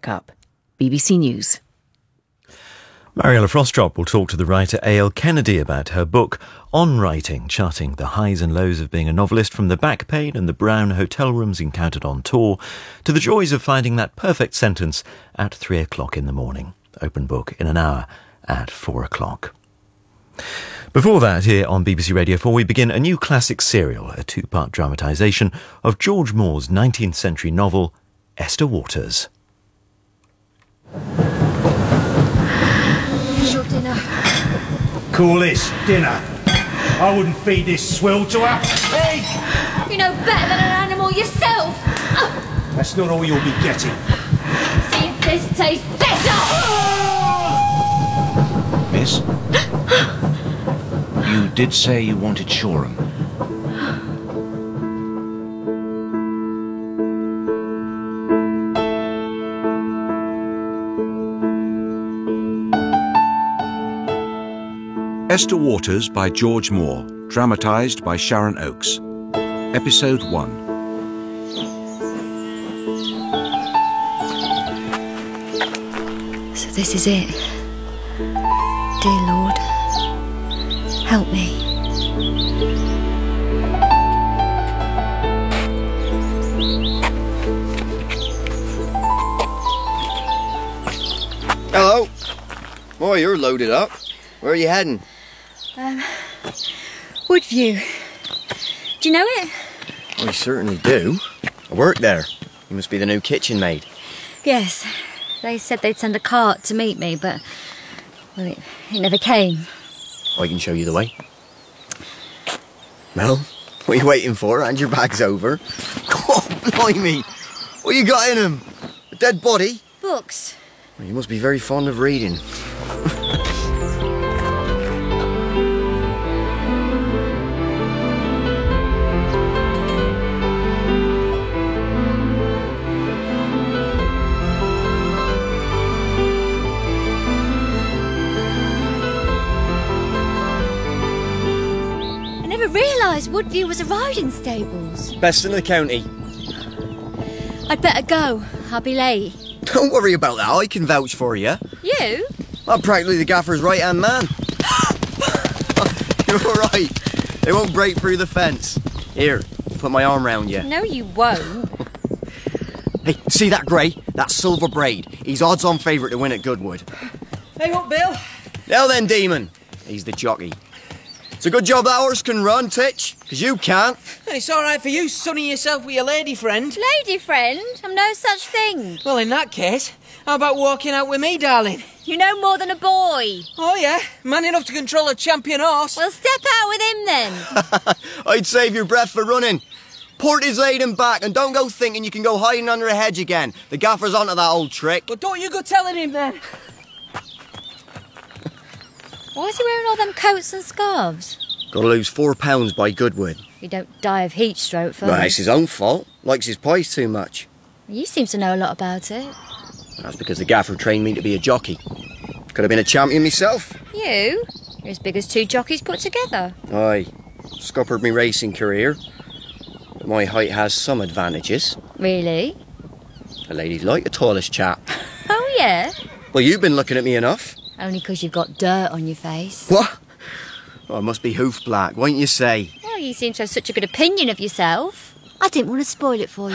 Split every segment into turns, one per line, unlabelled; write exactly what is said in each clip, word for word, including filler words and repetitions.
Checkup. B B C News.
Mariella Frostrop will talk to the writer A L Kennedy about her book On Writing, charting the highs and lows of being a novelist, from the back pain and the brown hotel rooms encountered on tour to the joys of finding that perfect sentence at three o'clock in the morning. Open book in an hour at four o'clock. Before that, here on B B C Radio four, we begin a new classic serial, a two-part dramatisation of George Moore's nineteenth century novel, Esther Waters.
Your dinner.
Call this dinner. I wouldn't feed this swill to her. Hey!
You know better than an animal yourself. Oh.
That's not all you'll be getting.
See if this tastes better.
Miss? You did say you wanted Shoreham. Esther Waters by George Moore, dramatised by Sharon Oakes. Episode one.
So this is it. Dear Lord, help me.
Hello. Boy, you're loaded up. Where are you heading?
Um, Woodview. Do you know it?
I certainly do. I work there. You must be the new kitchen maid.
Yes. They said they'd send a cart to meet me, but, well, it, it never came.
I can show you the way. Well, what are you waiting for? Hand your bags over. Oh, blimey. What you got in them? A dead body?
Books.
Well, you must be very fond of reading.
Woodview was a riding stables.
Best in the county.
I'd better go. I'll be late.
Don't worry about that. I can vouch for you.
You?
I'm practically the gaffer's right-hand man. You're all right. They won't break through the fence. Here, put my arm round you.
No, you won't.
Hey, see that grey? That's Silver Braid. He's odds-on favourite to win at Goodwood.
Hey, up, Bill.
Now then, Demon. He's the jockey. It's a good job that horse can run, Titch, because you can't.
And it's all right for you sunning yourself with your lady friend.
Lady friend? I'm no such thing.
Well, in that case, how about walking out with me, darling?
You know more than a boy.
Oh, yeah? Man enough to control a champion horse.
Well, step out with him, then.
I'd save your breath for running. Port his laden back, and don't go thinking you can go hiding under a hedge again. The gaffer's onto that old trick.
But don't you go telling him, then.
Why is he wearing all them coats and scarves?
Gotta lose four pounds by Goodwood.
You don't die of heat stroke first.
Well, it's his own fault. Likes his pies too much.
You seem to know a lot about it.
That's because the gaffer trained me to be a jockey. Could have been a champion myself.
You? You're as big as two jockeys put together.
Aye. Scuppered me racing career. But my height has some advantages.
Really?
The ladies like the tallest chap.
Oh, yeah?
Well, you've been looking at me enough.
Only because you've got dirt on your face.
What? Oh, I must be hoof black, won't you say?
Well, you seem to have such a good opinion of yourself. I didn't want to spoil it for you.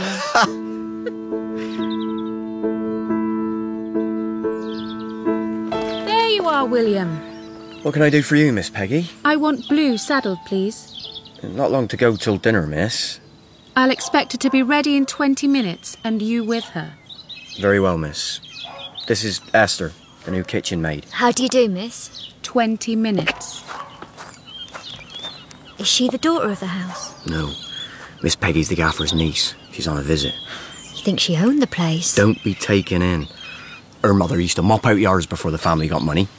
There you are, William.
What can I do for you, Miss Peggy?
I want Blue saddled, please.
Not long to go till dinner, miss.
I'll expect her to be ready in twenty minutes, and you with her.
Very well, miss. This is Esther, the new kitchen maid.
How do you do, miss?
Twenty minutes.
Is she the daughter of the house?
No. Miss Peggy's the gaffer's niece. She's on a visit.
You think she owned the place?
Don't be taken in. Her mother used to mop out yards before the family got money.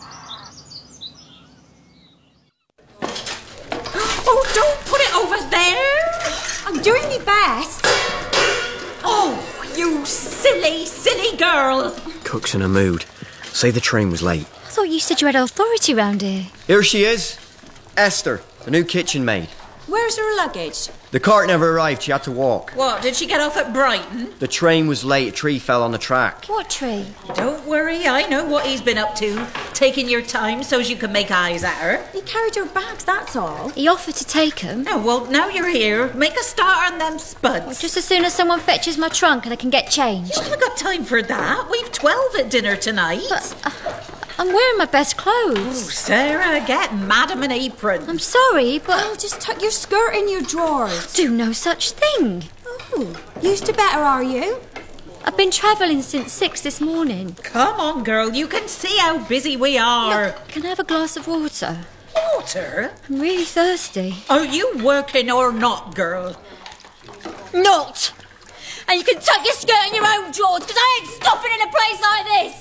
Oh, don't put it over there! I'm doing my best. Oh, you silly, silly girl.
Cook's in a mood. Say the train was late.
I thought you said you had authority round here.
Here she is. Esther, the new kitchen maid.
Where's her luggage?
The cart never arrived, she had to walk.
What, did she get off at Brighton?
The train was late, a tree fell on the track.
What tree?
Don't worry, I know what he's been up to. Taking your time so's you can make eyes at her. He carried her bags, that's all.
He offered to take them.
Oh, well, now you're here. Make a start on them spuds.
Well, just as soon as someone fetches my trunk and I can get changed.
You haven't got time for that. We've twelve at dinner tonight.
But uh, I'm wearing my best clothes.
Oh, Sarah, get Madam an apron.
I'm sorry, but...
Oh, just tuck your skirt in your drawers.
Do no such thing.
Oh, used to better, are you?
I've been travelling since six this morning.
Come on, girl. You can see how busy we are.
Look, can I have a glass of water?
Water?
I'm really thirsty.
Are you working or not, girl?
Not! And you can tuck your skirt in your own drawers, because I ain't stopping in a place like this!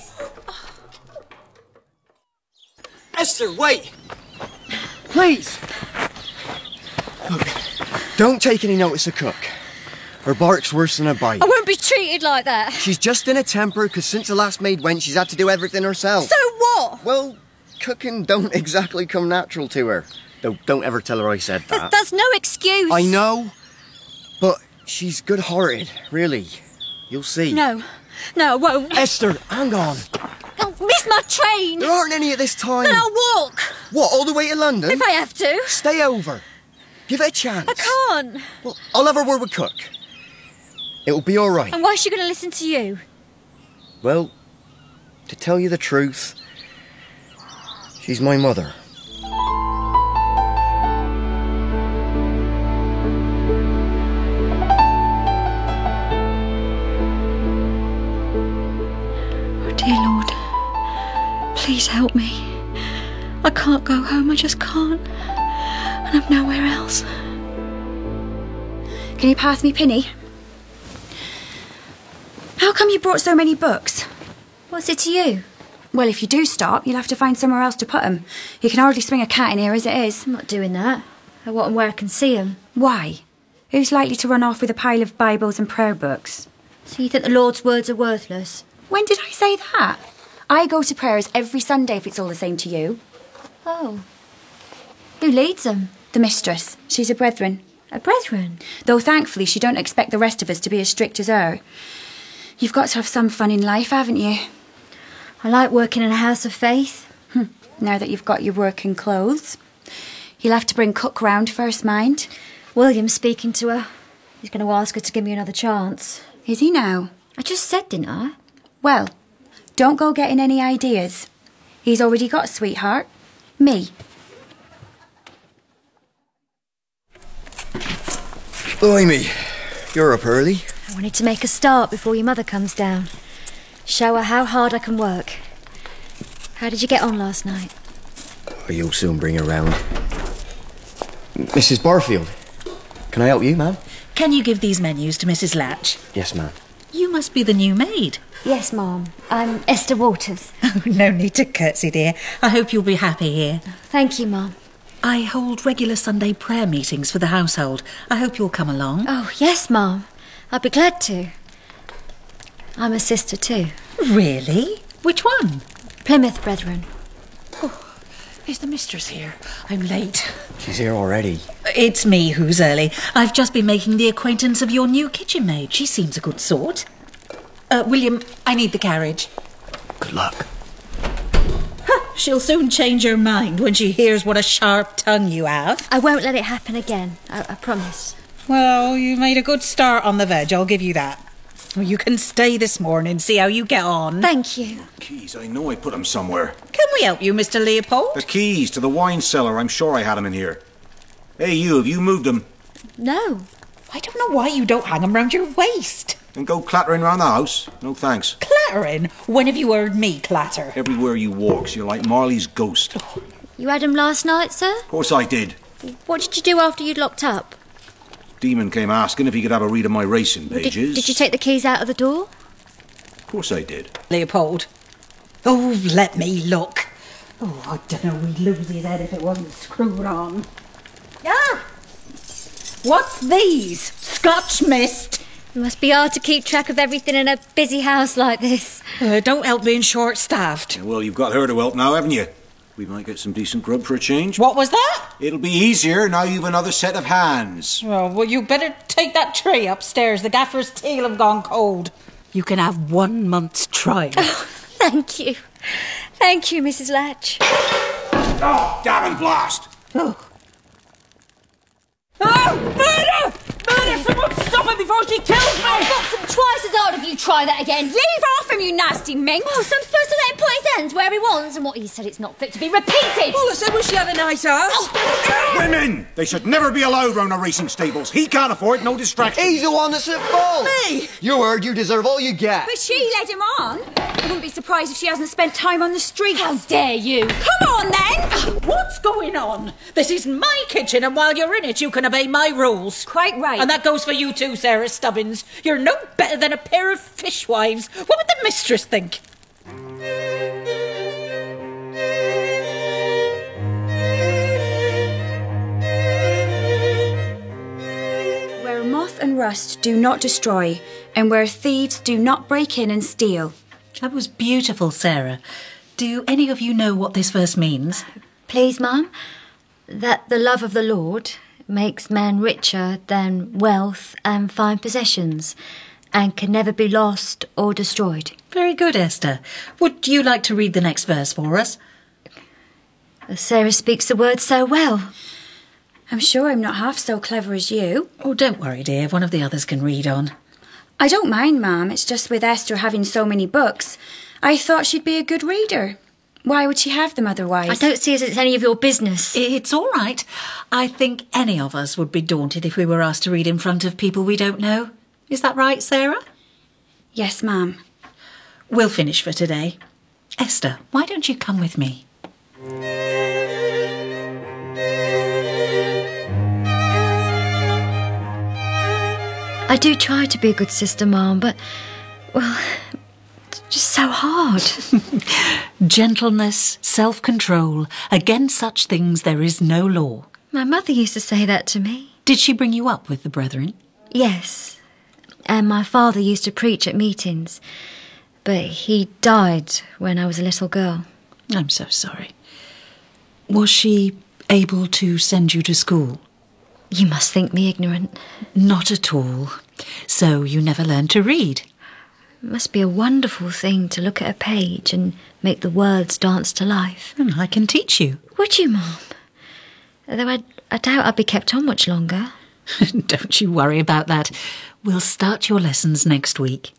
Esther, wait! Please! Look, don't take any notice of Cook. Her bark's worse than a bite.
I won't be treated like that.
She's just in a temper, because since the last maid went, she's had to do everything herself.
So what?
Well, cooking don't exactly come natural to her. Though, don't ever tell her I said that.
Th- that's no excuse.
I know, but she's good-hearted, really. You'll see.
No, no, I won't.
Esther, hang on.
I'll miss my train.
There aren't any at this time.
Then I'll walk.
What, all the way to London?
If I have to.
Stay over. Give it a chance.
I can't.
Well, I'll have a word with Cook. It'll be all right.
And why is she going to listen to you?
Well, to tell you the truth, she's my mother.
Oh, dear Lord, please help me. I can't go home, I just can't. And I'm nowhere else.
Can you pass me Pinny? How come you brought so many books?
What's it to you?
Well, if you do stop, you'll have to find somewhere else to put them. You can hardly swing a cat in here as it is.
I'm not doing that. I want 'em where I can see 'em.
Why? Who's likely to run off with a pile of Bibles and prayer books?
So you think the Lord's words are worthless?
When did I say that? I go to prayers every Sunday if it's all the same to you.
Oh. Who leads 'em?
The mistress. She's a brethren.
A brethren?
Though thankfully she don't expect the rest of us to be as strict as her. You've got to have some fun in life, haven't you?
I like working in a house of faith.
Hm. Now that you've got your working clothes. You'll have to bring Cook round first, mind.
William's speaking to her. He's going to ask her to give me another chance.
Is he now?
I just said, didn't I?
Well, don't go getting any ideas. He's already got a sweetheart. Me.
Blimey, you're up early.
I wanted to make a start before your mother comes down. Show her how hard I can work. How did you get on last night?
Oh, you'll soon bring her round. Missus Barfield, can I help you, ma'am?
Can you give these menus to Missus Latch?
Yes, ma'am.
You must be the new maid.
Yes, Ma'am. I'm Esther Waters.
Oh, no need to curtsy, dear. I hope you'll be happy here.
Thank you, Ma'am.
I hold regular Sunday prayer meetings for the household. I hope you'll come along.
Oh, yes, Ma'am. I'd be glad to. I'm a sister too.
Really? Which one?
Plymouth Brethren.
Oh, is the mistress here? I'm late.
She's here already.
It's me who's early. I've just been making the acquaintance of your new kitchen maid. She seems a good sort. Uh, William, I need the carriage.
Good luck.
Huh, she'll soon change her mind when she hears what a sharp tongue you have.
I won't let it happen again. I, I promise.
Well, you made a good start on the veg, I'll give you that. You can stay this morning, see how you get on.
Thank you.
Keys, I know I put them somewhere.
Can we help you, Mister Leopold?
The keys to the wine cellar, I'm sure I had them in here. Hey, you, have you moved them?
No.
I don't know why you don't hang them round your waist.
And go clattering round the house? No thanks.
Clattering? When have you heard me clatter?
Everywhere you walk, you're like Marley's ghost.
Oh. You had 'em last night, sir?
Of course I did.
What did you do after you'd locked up?
Demon came asking if he could have a read of my racing pages.
Did, did you take the keys out of the door?
Of course I did.
Leopold. Oh, let me look. Oh, I don't know, we'd lose his head if it wasn't screwed on. Ah! What's these? Scotch mist?
It must be hard to keep track of everything in a busy house like this.
Uh, don't help being short-staffed.
Well, you've got her to help now, haven't you? We might get some decent grub for a change.
What was that?
It'll be easier now you've another set of hands.
Oh, well, you better take that tray upstairs. The gaffer's tail have gone cold. You can have one month's trial.
Oh, thank you. Thank you, Missus Latch.
Oh, damn and blast!
Oh. Oh, murder! Murder! Someone stop her before she kills me!
I've got some twice as hard if you try that again.
Leave off him, you nasty minx!
Oh, so I'm supposed to let him put his hands where he wants, and what he said it's not fit to be repeated.
All I said was she had a nice house.
Oh.
Women! They should never be allowed round our racing stables. He can't afford no distraction.
He's the one that's at fault.
Me?
You heard you deserve all you get.
But she led him on. I wouldn't be surprised if she hasn't spent time on the streets.
How dare you?
Come on, then!
What's going on? This is my kitchen, and while you're in it, you can obey my rules.
Quite right.
And that goes for you too, Sarah Stubbins. You're no better than a pair of fishwives. What would the mistress think?
Where moth and rust do not destroy, and where thieves do not break in and steal.
That was beautiful, Sarah. Do any of you know what this verse means?
Please, Mum, that the love of the Lord makes man richer than wealth and fine possessions, and can never be lost or destroyed.
Very good, Esther. Would you like to read the next verse for us?
Sarah speaks the word so well.
I'm sure I'm not half so clever as you.
Oh, don't worry, dear. One of the others can read on.
I don't mind, Ma'am. It's just with Esther having so many books, I thought she'd be a good reader. Why would she have them otherwise?
I don't see as it's any of your business.
It's all right. I think any of us would be daunted if we were asked to read in front of people we don't know. Is that right, Sarah?
Yes, Ma'am.
We'll finish for today. Esther, why don't you come with me?
I do try to be a good sister, Mum, but, well, it's just so hard.
Gentleness, self-control. Against such things there is no law.
My mother used to say that to me.
Did she bring you up with the brethren?
Yes. And my father used to preach at meetings. But he died when I was a little girl.
I'm so sorry. Was she able to send you to school?
You must think me ignorant.
Not at all. So you never learned to read?
It must be a wonderful thing to look at a page and make the words dance to life.
I can teach you.
Would you, Mum? Though I, I doubt I'd be kept on much longer.
Don't you worry about that. We'll start your lessons next week.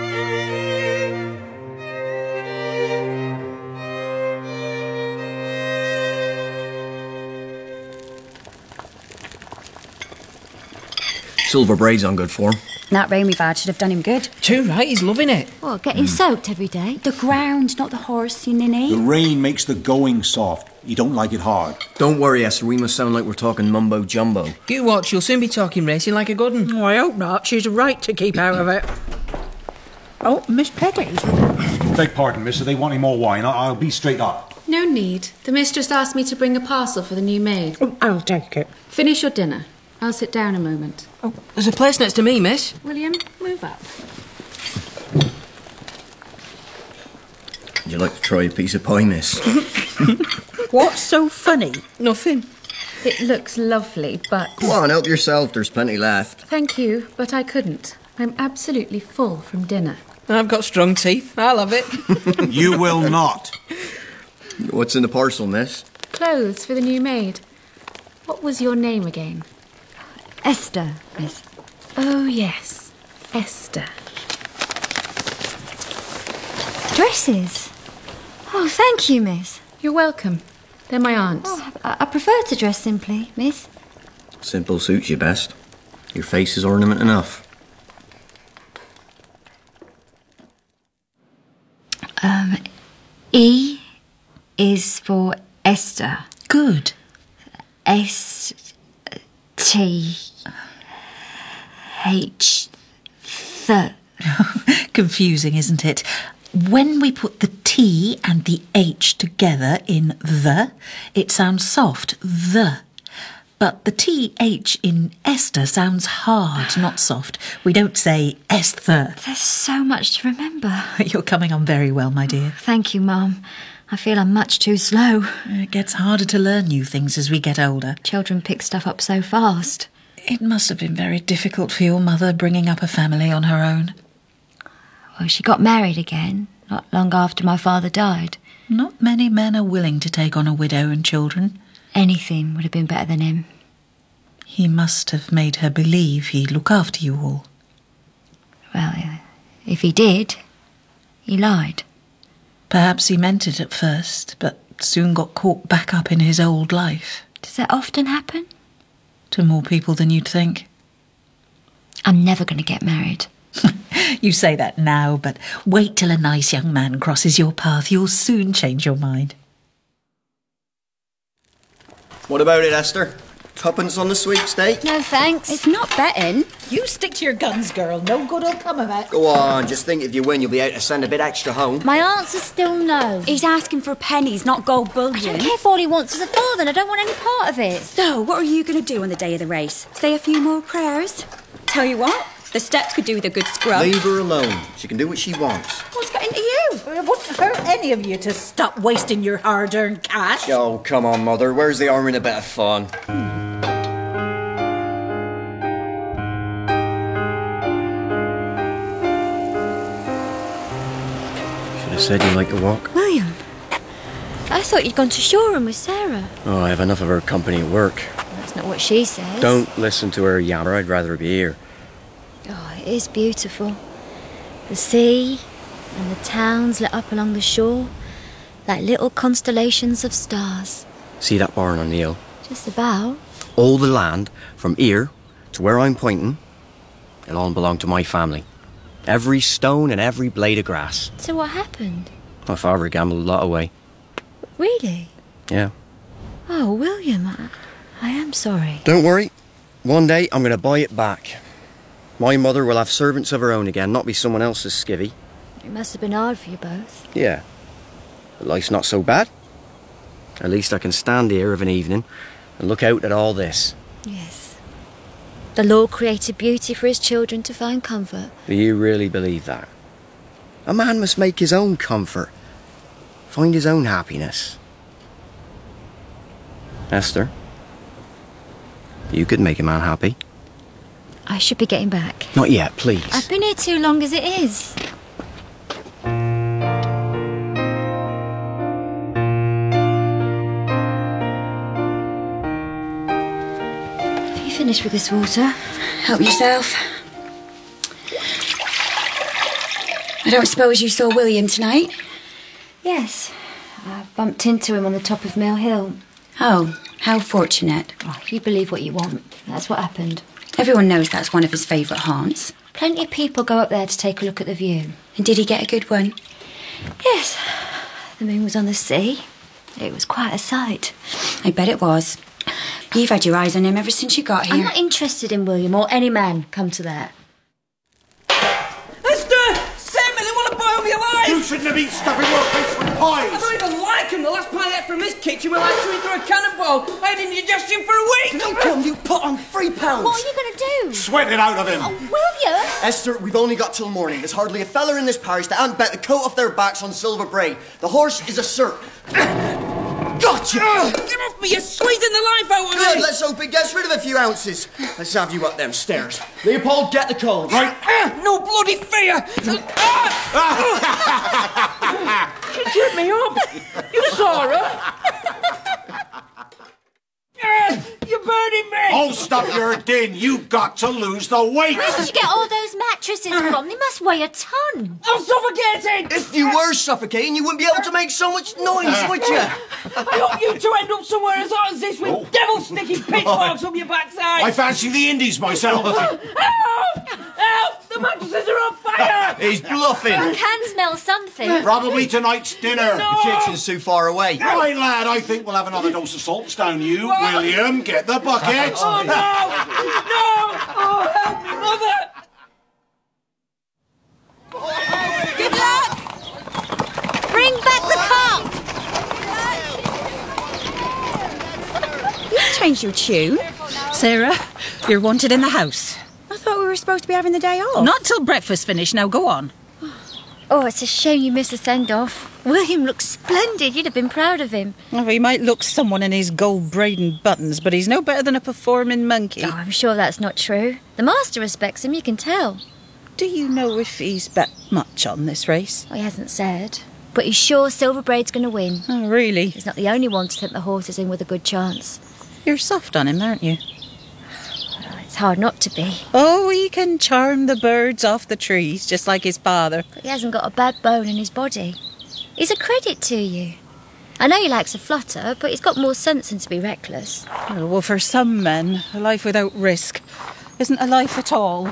Silver braid's on good form.
That rain we've had should have done him good.
Too right, he's loving it.
What, getting mm. soaked every day?
The ground, not the horse, you ninny.
The rain makes the going soft. You don't like it hard.
Don't worry, Esther. We must sound like we're talking mumbo-jumbo.
You watch, you'll soon be talking racing like a good one.
Oh, I hope not. She's right to keep out of it. Oh, Miss Peggy.
Beg pardon, mister. They want any more wine. I- I'll be straight up.
No need. The mistress asked me to bring a parcel for the new maid.
Oh, I'll take it.
Finish your dinner. I'll sit down a moment.
Oh, there's a place next to me, miss.
William, move up.
Would you like to try a piece of pie, miss?
What's so funny?
Nothing.
It looks lovely, but...
Go on, help yourself. There's plenty left.
Thank you, but I couldn't. I'm absolutely full from dinner.
I've got strong teeth. I'll have it.
You will not.
What's in the parcel, miss?
Clothes for the new maid. What was your name again?
Esther, miss.
Oh, yes. Esther.
Dresses? Oh, thank you, miss.
You're welcome. They're my aunt's.
Oh, I, I prefer to dress simply, miss.
Simple suits you best. Your face is ornament enough.
Um, E is for Esther.
Good.
S T H th.
Confusing, isn't it? When we put the T and the H together in the, it sounds soft, the. But the T H in Esther sounds hard, not soft. We don't say Esther.
There's so much to remember.
You're coming on very well, my dear.
Thank you, Mum. I feel I'm much too slow.
It gets harder to learn new things as we get older.
Children pick stuff up so fast.
It must have been very difficult for your mother bringing up a family on her own.
Well, she got married again, not long after my father died.
Not many men are willing to take on a widow and children.
Anything would have been better than him.
He must have made her believe he'd look after you all.
Well, if he did, he lied.
Perhaps he meant it at first, but soon got caught back up in his old life.
Does that often happen?
To more people than you'd think.
I'm never going to get married.
You say that now, but wait till a nice young man crosses your path. You'll soon change your mind.
What about it, Esther? Tuppence on the sweepstake?
No, thanks.
It's not betting. You stick to your guns, girl. No good will come of it.
Go on, just think if you win, you'll be able to send a bit extra home.
My answer's still no.
He's asking for pennies, not gold bullion.
I don't care if all he wants is a father, and I don't want any part of it.
So, what are you going to do on the day of the race? Say a few more prayers? Tell you what, the steps could do with a good scrub.
Leave her alone. She can do what she wants.
What's got into you? It wouldn't hurt any of you to stop wasting your hard-earned cash.
Oh, come on, Mother. Where's the arm in a bit of fun? Said you like to walk?
William, I thought you'd gone to Shoreham with Sarah.
Oh, I have enough of her company at work.
That's not what she says.
Don't listen to her yammer. I'd rather be here.
Oh, it is beautiful. The sea and the towns lit up along the shore like little constellations of stars.
See that barn on the hill?
Just about.
All the land from here to where I'm pointing, it'll all belong to my family. Every stone and every blade of grass.
So what happened?
My father gambled a lot away.
Really?
Yeah.
Oh, William, I, I am sorry.
Don't worry. One day I'm going to buy it back. My mother will have servants of her own again, not be someone else's skivvy.
It must have been hard for you both.
Yeah. But life's not so bad. At least I can stand here of an evening and look out at all this.
Yes. The Lord created beauty for his children to find comfort.
Do you really believe that? A man must make his own comfort, find his own happiness. Esther, you could make a man happy.
I should be getting back.
Not yet, please.
I've been here too long as it is. Finished with this water.
Help yourself. I don't suppose you saw William tonight?
Yes. I bumped into him on the top of Mill Hill.
Oh, how fortunate.
Oh, you believe what you want. That's what happened.
Everyone knows that's one of his favourite haunts.
Plenty of people go up there to take a look at the view.
And did he get a good one?
Yes. The moon was on the sea. It was quite a sight.
I bet it was. You've had your eyes on him ever since you got here.
I'm not interested in William or any man. Come to that.
Esther! Sammy, they want to boil me alive!
You shouldn't have been stuffing your face with pies!
I don't even like him. The last pie I ate from his kitchen was like chewing through a cannonball. I had indigestion for a week!
How come you put on three pounds?
What are you going to do?
Sweat it out of him!
Oh, William!
Esther, we've only got till morning. There's hardly a feller in this parish that ain't bet the coat off their backs on Silver Brae. The horse is a cert. Gotcha!
Uh, get off me! You're squeezing the life out of
Good,
me!
let's hope it gets rid of a few ounces. Let's have you up them stairs. Leopold, get the coals.
Right.
Uh, no bloody fear! Uh, she cheered me up! You saw her! Uh, you're burning me!
Oh, stop your din! You've got to lose the weight!
Where did you get all those mattresses from? They must weigh a ton.
I'm suffocating!
If you were suffocating, you wouldn't be able to make so much noise, would you?
I hope you two end up somewhere as hot as this with oh. devil sticking pitchforks up your backside!
I fancy the Indies myself.
Help! Help! The mattresses are on fire!
He's bluffing.
I can smell something.
Probably tonight's dinner.
No.
The kitchen's too far away.
Right, lad, I think we'll have another dose of salts down you.
What?
William, get the bucket.
Oh, no! No! Oh, help me, Mother!
Good luck! Bring back the cup!
You've changed your tune. Sarah, you're wanted in the house. I thought we were supposed to be having the day off. Not till breakfast finished. Now go on.
Oh, it's a shame you missed the send-off. William looks splendid. You'd have been proud of him.
Oh, he might look someone in his gold braid and buttons, but he's no better than a performing monkey.
Oh, I'm sure that's not true. The master respects him, you can tell.
Do you know if he's bet much on this race?
Well, he hasn't said. But he's sure Silver Braid's going to win.
Oh, really?
He's not the only one to tempt the horses in with a good chance.
You're soft on him, aren't you?
It's hard not to be.
Oh, he can charm the birds off the trees, just like his father.
But he hasn't got a bad bone in his body. He's a credit to you. I know he likes a flutter, but he's got more sense than to be reckless.
Oh, well, for some men, a life without risk isn't a life at all.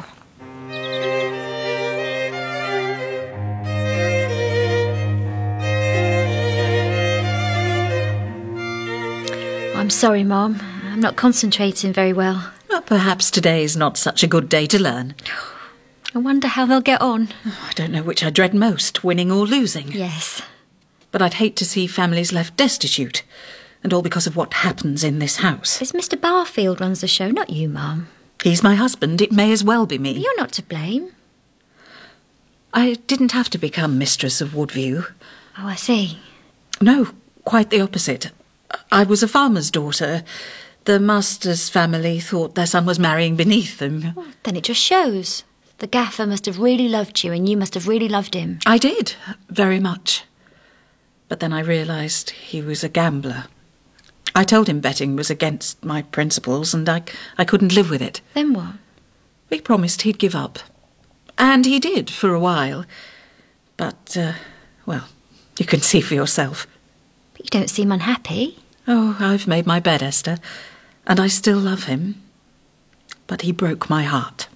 I'm sorry, Mom. I'm not concentrating very well.
Well, perhaps today is not such a good day to learn.
I wonder how they'll get on.
I don't know which I dread most, winning or losing.
Yes.
But I'd hate to see families left destitute, and all because of what happens in this house.
It's Mister Barfield runs the show, not you, Mum.
He's my husband. It may as well be me.
You're not to blame.
I didn't have to become mistress of Woodview.
Oh, I see.
No, quite the opposite. I was a farmer's daughter. The master's family thought their son was marrying beneath them.
Well, then it just shows. The gaffer must have really loved you, and you must have really loved him.
I did, very much. But then I realised he was a gambler. I told him betting was against my principles, and I, I couldn't live with it.
Then what?
He promised he'd give up. And he did, for a while. But, uh, well, you can see for yourself.
But you don't seem unhappy.
Oh, I've made my bed, Esther. And I still love him. But he broke my heart.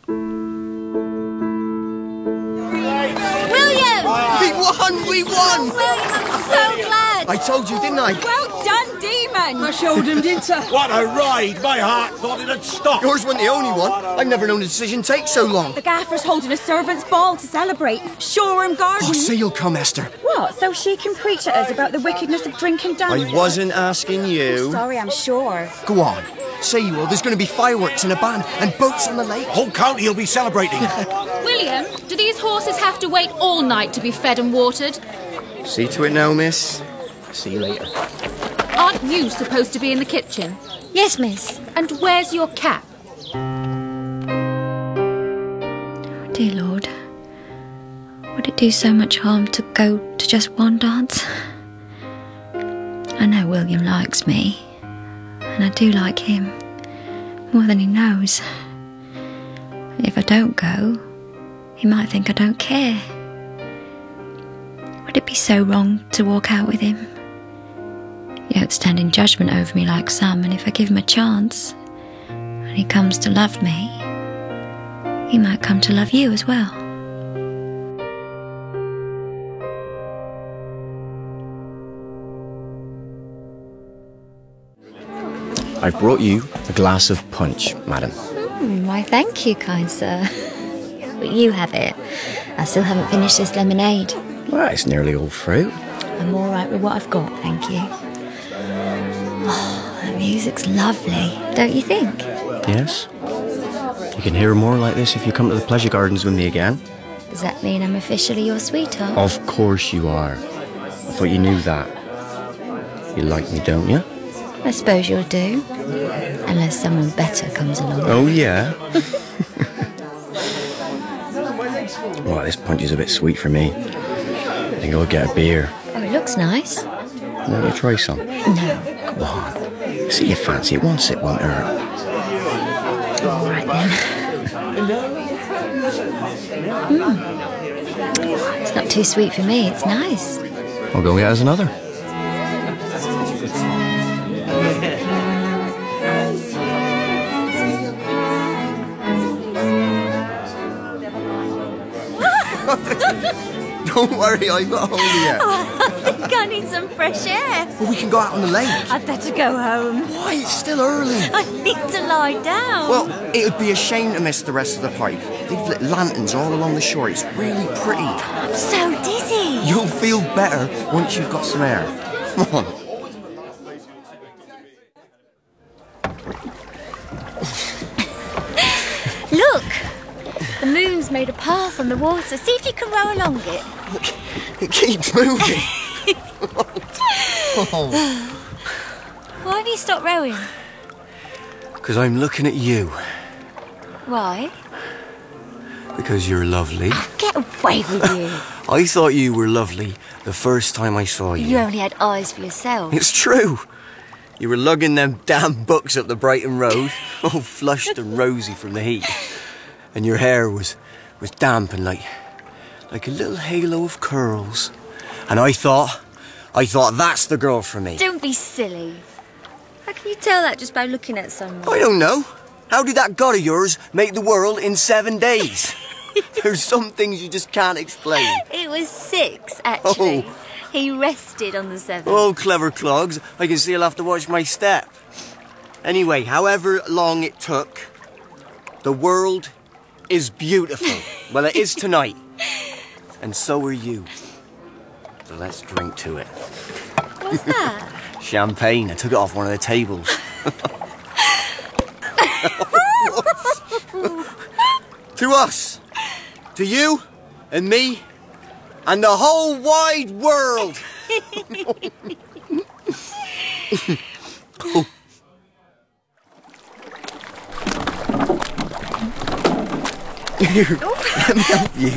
William!
We won! We won!
William, I'm so glad!
I told you, didn't I?
Well done, Demon! I showed him, didn't I?
What a ride! My heart thought it had stopped.
Yours wasn't the only one. I've never known a decision take so long.
The gaffer's holding a servants' ball to celebrate. Shoreham Garden.
Oh, say you'll come, Esther.
What? So she can preach at us about the wickedness of drink and dancing?
I wasn't asking you.
Sorry, I'm sure.
Go on. Say you will. There's going to be fireworks and a band and boats on the lake.
Whole county will be celebrating.
William, do these horses have to wait all night to be fed and watered?
See to it now, miss. See you later.
Aren't you supposed to be in the kitchen?
Yes, miss.
And where's your cap?
Oh, dear Lord. Would it do so much harm to go to just one dance? I know William likes me. And I do like him. More than he knows. If I don't go, he might think I don't care. Would it be so wrong to walk out with him? You don't stand in judgment over me like some, and if I give him a chance, and he comes to love me, he might come to love you as well.
I've brought you a glass of punch, madam.
Mm, why, thank you, kind sir. But you have it. I still haven't finished this lemonade.
Well, it's nearly all through.
I'm all right with what I've got, thank you. Oh, the music's lovely, don't you think?
Yes. You can hear more like this if you come to the pleasure gardens with me again.
Does that mean I'm officially your sweetheart?
Of course you are. I thought you knew that. You like me, don't you?
I suppose you'll do. Unless someone better comes along.
Oh, yeah? Well, this punch is a bit sweet for me. I think I'll get a beer.
Oh, it looks nice.
Want you to try some?
No.
Go on. See you fancy it. One sip won't hurt.
All right, then. Mm. It's not too sweet for me. It's nice.
I'll go get us another. Don't worry, I got hold of you.
Oh, I think I need some fresh air.
Well, we can go out on the lake.
I'd better go home.
Why? It's still early.
I need to lie down.
Well, it would be a shame to miss the rest of the party. They've lit lanterns all along the shore. It's really pretty.
I'm so dizzy.
You'll feel better once you've got some air. Come on.
Look! The moon's made a path on the water. See if you can row along it.
It keeps moving. Oh.
Why have you stopped rowing?
Because I'm looking at you.
Why?
Because you're lovely.
Get away with you.
I thought you were lovely the first time I saw you.
You only had eyes for yourself.
It's true. You were lugging them damn books up the Brighton Road, all flushed and rosy from the heat. And your hair was was damp and like like a little halo of curls. And I thought, I thought that's the girl for me.
Don't be silly. How can you tell that just by looking at someone?
I don't know. How did that god of yours make the world in seven days? There's some things you just can't explain.
It was six, actually.
Oh.
He rested on the seventh.
Oh, clever clogs. I can see I'll have to watch my step. Anyway, however long it took, the world is beautiful. Well, it is tonight. And so are you. So let's drink to it.
What's that?
Champagne. I took it off one of the tables. To us. To you and me and the whole wide world. Oh. Here, let me help you.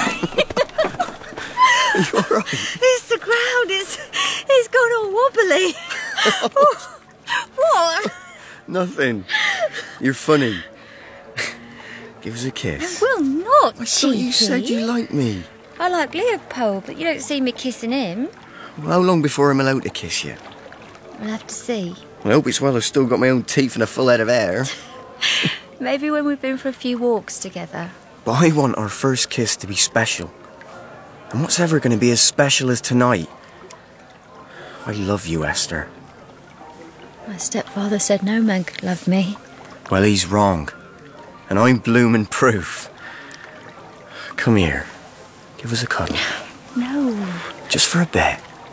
Are you all right?
It's the ground. It's, it's gone all wobbly. Oh, what?
Nothing. You're funny. Give us a kiss.
I will not,
I thought you said you liked me.
I like Leopold, but you don't see me kissing him.
Well, how long before I'm allowed to kiss you?
We'll have to see.
I hope it's while I've still got my own teeth and a full head of hair.
Maybe when we've been for a few walks together.
But I want our first kiss to be special. And what's ever going to be as special as tonight? I love you, Esther.
My stepfather said no man could love me.
Well, he's wrong. And I'm bloomin' proof. Come here. Give us a cuddle.
No.
Just for a bit.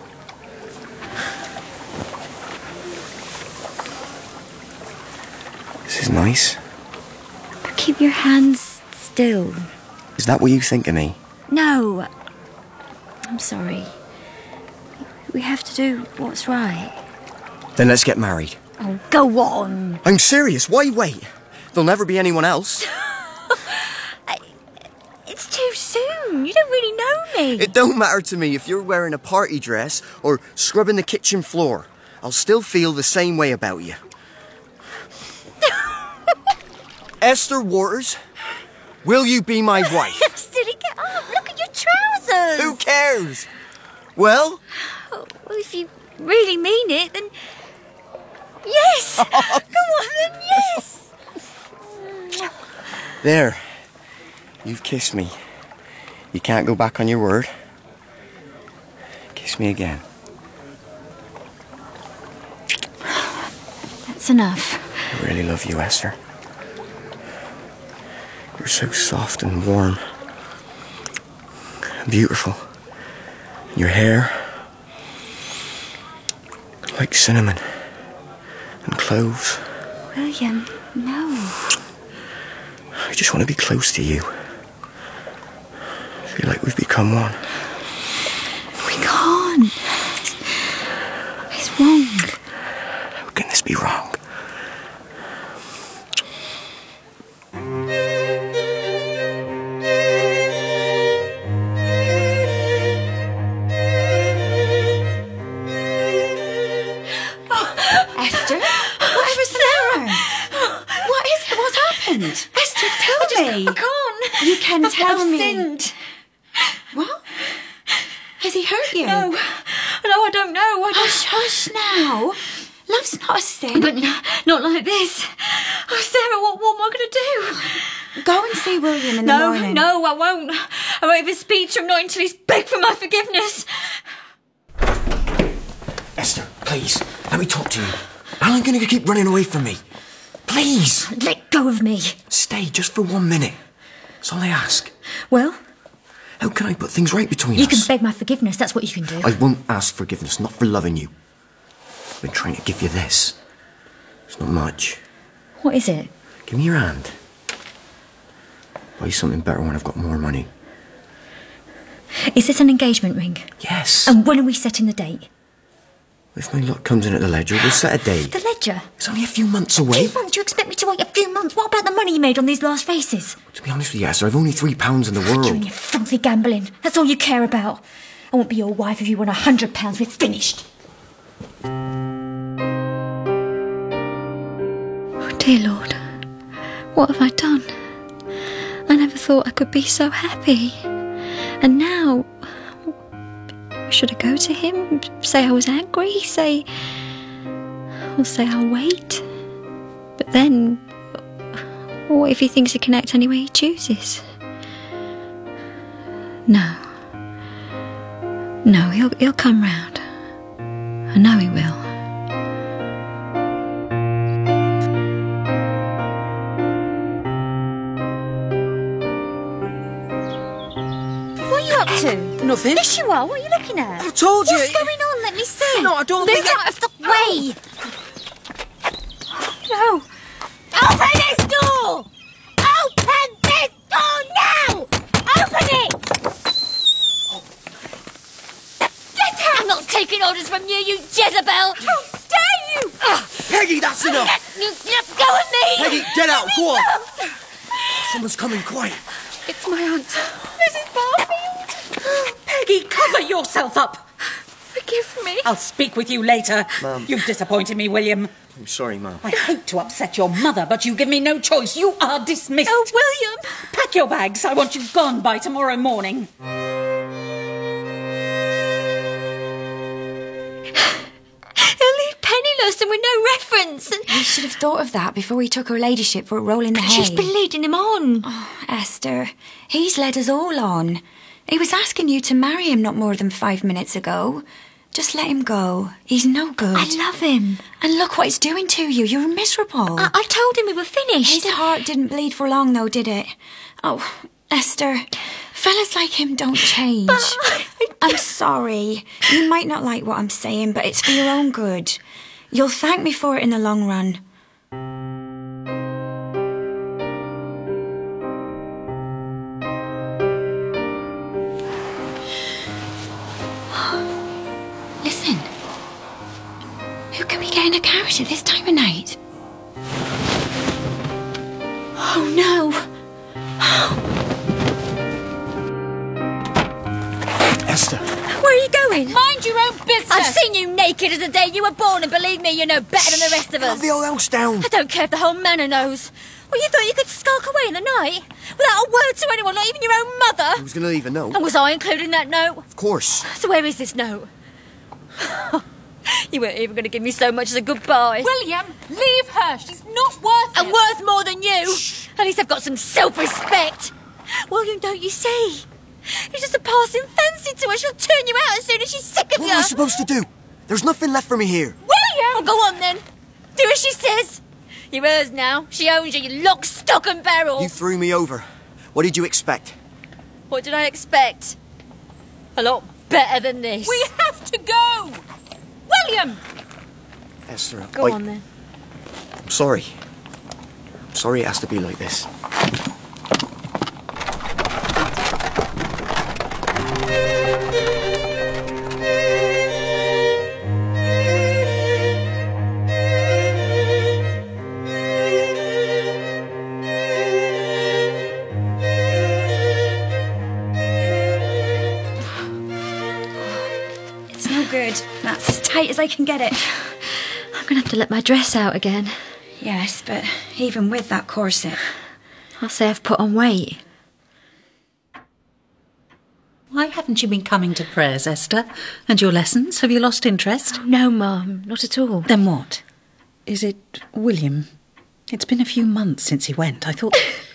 This is nice.
But keep your hands still.
Is that what you think of me?
No. I'm sorry. We have to do what's right.
Then let's get married.
Oh, go on.
I'm serious. Why wait? There'll never be anyone else.
I, it's too soon. You don't really know me.
It don't matter to me if you're wearing a party dress or scrubbing the kitchen floor. I'll still feel the same way about you. Esther Waters, will you be my wife?
Silly, get up. Look at your trousers.
Who cares? Well?
Oh, well, if you really mean it, then... Yes! Come on, then, yes!
There. You've kissed me. You can't go back on your word. Kiss me again.
That's enough.
I really love you, Esther. You're so soft and warm. And beautiful. Your hair... like cinnamon. And cloves.
William, no.
I just want to be close to you. I feel like we've become one.
We can't. It's wrong.
How can this be wrong?
Esther, tell me.
I can't.
You can
I've,
tell
I've
me.
sinned.
What? Has he hurt you?
No. No, I don't know. I
Hush, hush now. Love's not a sin.
But no, not like this. Oh, Sarah, what, what am I going to do?
Go and see William in
no,
the morning.
No, I won't. I won't even speak to him, not until he's begged for my forgiveness.
Esther, please, let me talk to you. How long are you going to keep running away from me? Please!
Let go of me.
Stay just for one minute. That's all I ask.
Well?
How can I put things right between
you
us?
You can beg my forgiveness, that's what you can do.
I won't ask forgiveness, not for loving you. I've been trying to give you this. It's not much.
What is it?
Give me your hand. Buy something better when I've got more money.
Is this an engagement ring?
Yes.
And when are we setting the date?
If my luck comes in at the ledger, we'll set a date.
The ledger?
It's only a few months away.
A few months? Do you expect me to wait a few months? What about the money you made on these last faces?
To be honest with you, Esther, I've only three pounds in the world.
You and your filthy gambling. That's all you care about. I won't be your wife if you won a hundred pounds. We're finished.
Oh, dear Lord, what have I done? I never thought I could be so happy. And now, should I go to him? Say I was angry? Say... Or say I'll wait? But then, what if he thinks he can act any way he chooses? No. No, he'll, he'll come round. I know he will.
What are you up to?
Nothing.
Yes, you are. What are you looking at?
I told you.
What's going on? Let me see.
No, I don't
Move
think I-
out of the way. No. Open this door! Open this door now! Open it! Get out! I'm not taking orders from you, you Jezebel! How dare you!
Peggy, that's enough!
You, you go with me!
Peggy, get out, go on! Someone's coming, quiet.
It's my aunt, Missus Barfield. Peggy, cover yourself up.
Forgive me.
I'll speak with you later.
Mum.
You've disappointed me, William.
I'm sorry, Mum.
I hate to upset your mother, but you give me no choice. You are dismissed.
Oh, William!
Pack your bags. I want you gone by tomorrow morning.
He'll leave penniless and with no reference. And
We should have thought of that before he took her ladyship for a roll in the hay.
she's been leading him on.
Oh, Esther, he's led us all on. He was asking you to marry him not more than five minutes ago. Just let him go. He's no good.
I love him.
And look what he's doing to you. You're miserable.
I, I told him we were finished.
His heart didn't bleed for long, though, did it? Oh, Esther, fellas like him don't change. I'm sorry. You might not like what I'm saying, but it's for your own good. You'll thank me for it in the long run. Listen. Who can we get in a carriage at this time of night?
Oh, no.
Esther.
Where are you going?
Mind your own business.
I've seen you naked as the day you were born, and believe me, you know better than the rest of us.
Calm the whole house down.
I don't care if the whole manor knows. Well, you thought you could skulk away in the night? Without a word to anyone, not even your own mother?
Who's going to leave a note?
And was I included in that note?
Of course.
So where is this note? You weren't even going to give me so much as a goodbye.
William, leave her. She's not worth it.
And worth more than you. Shh. At least I've got some self-respect. William, don't you see? It's just a passing fancy to her. She'll turn you out as soon as she's sick of
What
you.
am I supposed to do? There's nothing left for me here.
William! Well, go on then. Do as she says. You're hers now. She owns you, you lock, stock and barrel.
You threw me over. What did you expect?
What did I expect? A lot better than this.
We have to go. William!
Esther,
Go
I,
on then.
I'm sorry. I'm sorry it has to be like this.
It's no good. That's as tight as I can get it.
I'm going to have to let my dress out again.
Yes, but even with that corset...
I'll say I've put on weight.
Why haven't you been coming to prayers, Esther? And your lessons? Have you lost interest?
Oh, no, Mum, not at all.
Then what? Is it William? It's been a few months since he went. I thought...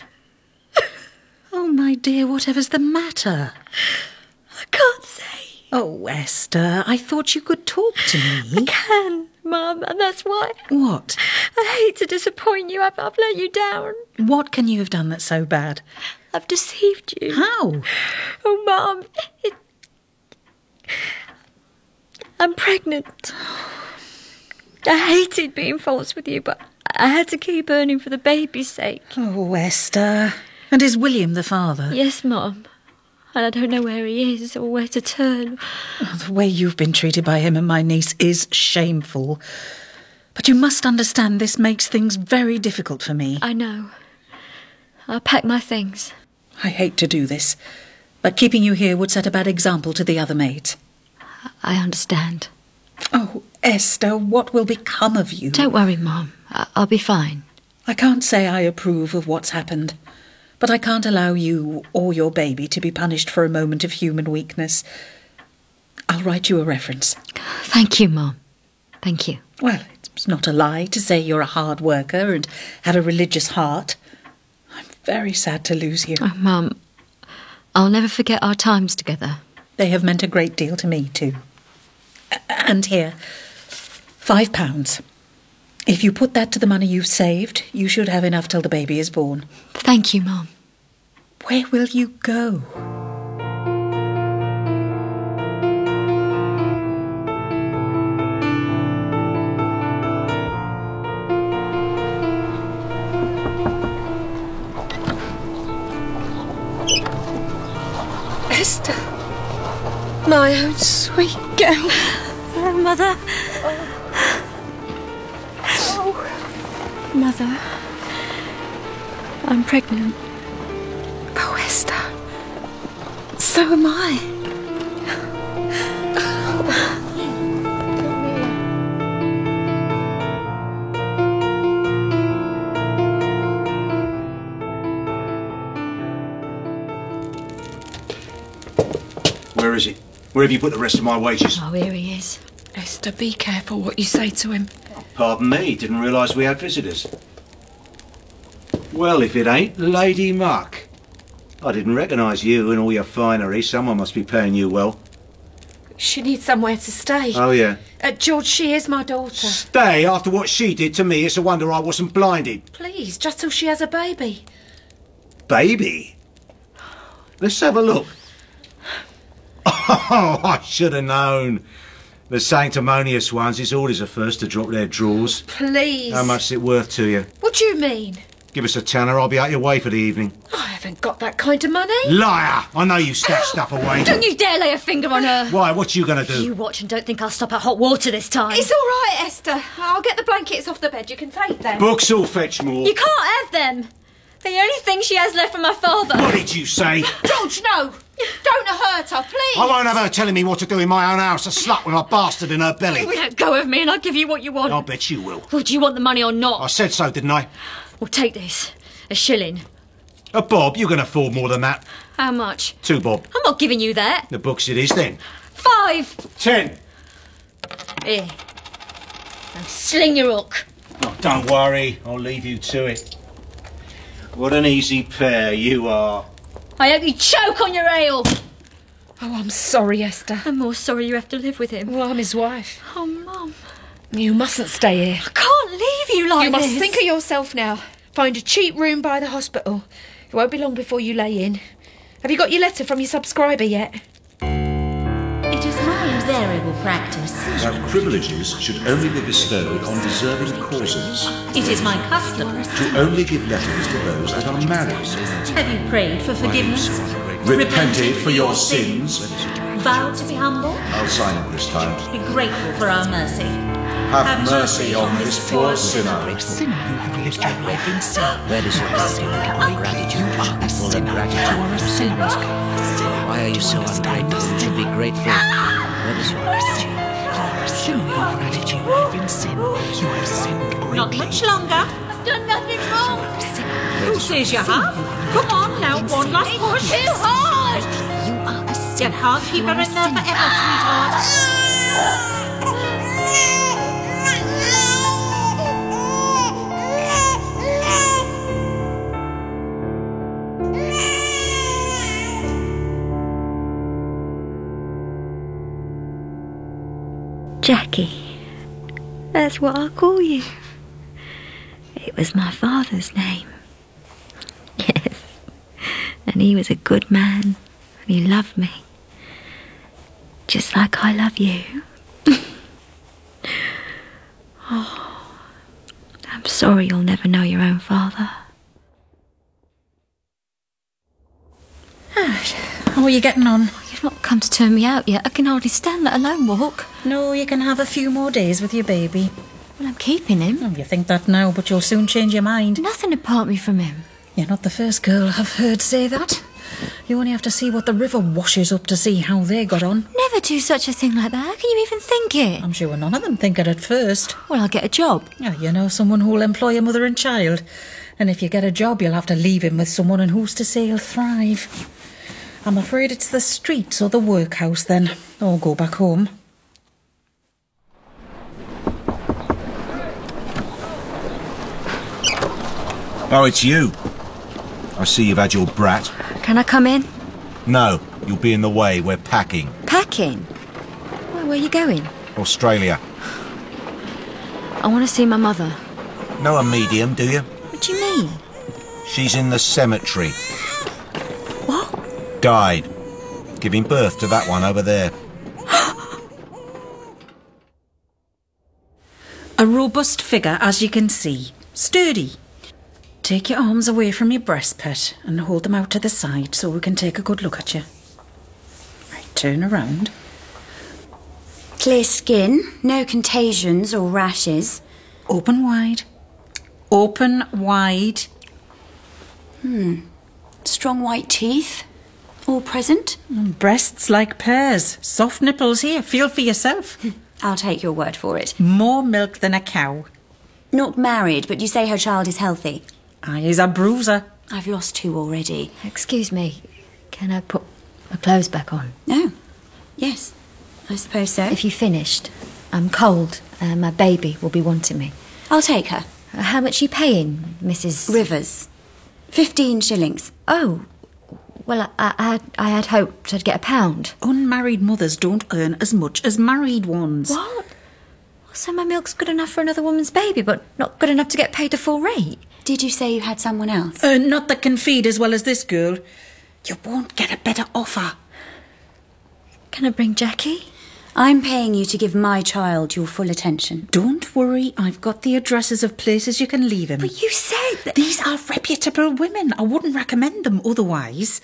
Oh, my dear, whatever's the matter?
I can't say.
Oh, Esther, I thought you could talk to me.
I can, Mum, and that's why.
What?
I hate to disappoint you. I've, I've let you down.
What can you have done that's so bad?
I've deceived you.
How?
Oh, Mum, it... I'm pregnant. I hated being false with you, but I had to keep earning for the baby's sake.
Oh, Esther. And is William the father?
Yes, Mum.
and I don't know where he is or where to turn.
Oh, the way you've been treated by him and my niece is shameful. But you must understand this makes things very difficult for me.
I know. I'll pack my things.
I hate to do this, but keeping you here would set a bad example to the other maids.
I understand.
Oh, Esther, what will become of you?
Don't worry, Mum. I- I'll be fine.
I can't say I approve of what's happened, but I can't allow you or your baby to be punished for a moment of human weakness. I'll write you a reference.
Thank you, Mum. Thank you.
Well, it's not a lie to say you're a hard worker and have a religious heart. I'm very sad to lose you.
Oh, Mum, I'll never forget our times together.
They have meant a great deal to me, too. And here, five pounds. If you put that to the money you've saved, you should have enough till the baby is born.
Thank you, Mum.
Where will you go?
Esther, my own sweet girl.
Oh, Mother. Oh. Mother, I'm pregnant.
Oh, Esther, so am I.
Where is he? Where have you put the rest of my wages?
Oh, here he is.
Esther, be careful what you say to him.
Pardon me, didn't realise we had visitors. Well, if it ain't Lady Muck. I didn't recognise you and all your finery. Someone must be paying you well.
She needs somewhere to stay.
Oh, yeah.
Uh, George, she is my daughter.
Stay? After what she did to me, it's a wonder I wasn't blinded.
Please, just till she has a baby.
Baby? Let's have a look. Oh, I should have known. The sanctimonious ones, it's always the first to drop their drawers.
Please.
How much is it worth to you?
What do you mean?
Give us a tenner, I'll be out your way for the evening.
I haven't got that kind of money.
Liar! I know you stash stuff away.
Don't you dare lay a finger on her.
Why, what you gonna do?
You watch and don't think I'll stop at hot water this time.
It's all right, Esther. I'll get the blankets off the bed. You can take them.
Books will fetch more.
You can't have them. They're the only thing she has left from my father.
What did you say?
George, no. Don't hurt her, please.
I won't have her telling me what to do in my own house, a slut with a bastard in her belly.
Well, let go of me and I'll give you what you want.
I'll bet you will.
Well, do you want the money or not?
I said so, didn't I?
Well, take this. A shilling.
A bob? You can afford more than that.
How much?
Two bob.
I'm not giving you that.
The books it is then.
Five.
Ten.
Here. Now sling your hook.
Oh, don't worry, I'll leave you to it. What an easy pair you are.
I hope you choke on your ale.
Oh, I'm sorry, Esther.
I'm more sorry you have to live with him.
Well, I'm his wife.
Oh, Mum.
You mustn't stay here.
I can't leave you like
you
this.
You must think of yourself now. Find a cheap room by the hospital. It won't be long before you lay in. Have you got your letter from your subscriber yet?
It is my invariable practice
that privileges should only be bestowed on deserving causes.
It is my custom
to only give letters to those that are married.
Have you prayed for forgiveness?
Repented for your sins?
Vowed to be humble?
I'll sign it this time.
Be grateful for our mercy.
Have, have mercy on this poor sinner.
Sinner, you have lived your life in sin. Where is your gratitude? Gratitude for the gratitude of sinners. Why are you so ungrateful? You should be grateful. Where is your gratitude? Sinner, your gratitude life in sin. You have sinned greatly.
Not much longer.
I've done nothing wrong.
Who says you have? Come on now, one last push.
Too hard.
You are a sinner.
You can't keep her in there forever, sweetheart.
Jackie. That's what I call you. It was my father's name. Yes. And he was a good man. And he loved me. Just like I love you. Oh, I'm sorry you'll never know your own father.
Oh,
How are you getting on?
You've not come to turn me out yet. I can hardly stand, let alone walk.
No, you can have a few more days with your baby.
Well, I'm keeping him.
Oh, you think that now, but you'll soon change your mind.
Nothing to part me from him.
You're not the first girl I've heard say that. You only have to see what the river washes up to see how they got on.
Never do such a thing like that. How can you even think it?
I'm sure none of them think it at first.
Well, I'll get a job.
Yeah, you know someone who'll employ a mother and child. And if you get a job, you'll have to leave him with someone, and who's to say he'll thrive? I'm afraid it's the streets or the workhouse then. Or go back home.
Oh, it's you. I see you've had your brat.
Can I come in?
No, you'll be in the way. We're packing.
Packing? Well, where are you going?
Australia.
I want to see my mother.
Know a medium, do you?
What do you mean?
She's in the cemetery.
What?
Died. Giving birth to that one over there.
A robust figure, as you can see. Sturdy. Take your arms away from your breast, pet, and hold them out to the side so we can take a good look at you. Right, turn around.
Clear skin, no contagions or rashes.
Open wide. Open wide.
Hmm. Strong white teeth. All present.
Mm, breasts like pears. Soft nipples here. Feel for yourself.
I'll take your word for it.
More milk than a cow.
Not married, but you say her child is healthy.
I is a bruiser.
I've lost two already.
Excuse me. Can I put my clothes back on?
No. Yes. I suppose so.
If you finished. I'm cold and my baby will be wanting me.
I'll take her.
Uh, how much are you paying, Missus
Rivers? Fifteen shillings.
Oh. Well, I, I, had, I had hoped I'd get a pound.
Unmarried mothers don't earn as much as married ones.
What? So my milk's good enough for another woman's baby, but not good enough to get paid the full rate?
Did you say you had someone else?
Uh, not that can feed as well as this girl. You won't get a better offer.
Can I bring Jackie?
I'm paying you to give my child your full attention.
Don't worry, I've got the addresses of places you can leave him.
But you said that...
These are reputable women. I wouldn't recommend them otherwise.